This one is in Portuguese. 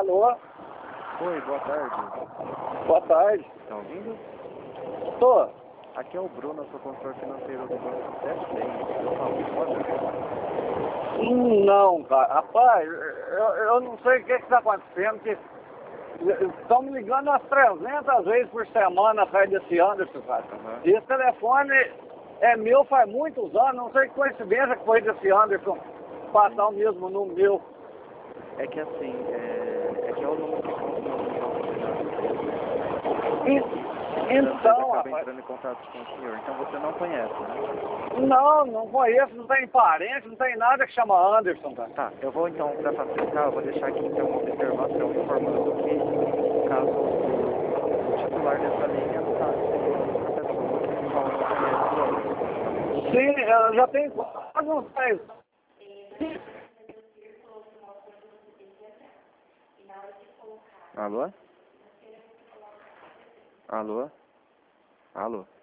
Alô? Oi, boa tarde. Boa tarde. Estão ouvindo? Tô. Aqui é o Bruno, eu sou consultor financeiro do Banco 76. Eu falo pode? Não, cara. Rapaz, eu não sei o que está acontecendo, que estão me ligando umas 300 vezes por semana atrás desse Anderson, cara. E esse telefone é meu faz muitos anos, não sei que coincidência que foi desse Anderson passar o mesmo número meu. É que assim, é que é o número que conta no banco Então, acaba rapaz, entrando em contato com o senhor, então você não conhece, né? não conheço, não tem parente, não tem nada que chama Anderson, cara. Tá, eu vou então, para facilitar, eu vou deixar aqui então uma observação informando que, caso o titular dessa linha está sendo a pessoa que qual não conhece o Anderson, tá bom? Sim, eu já tenho quase uns 10. Alô? Alô? Alô?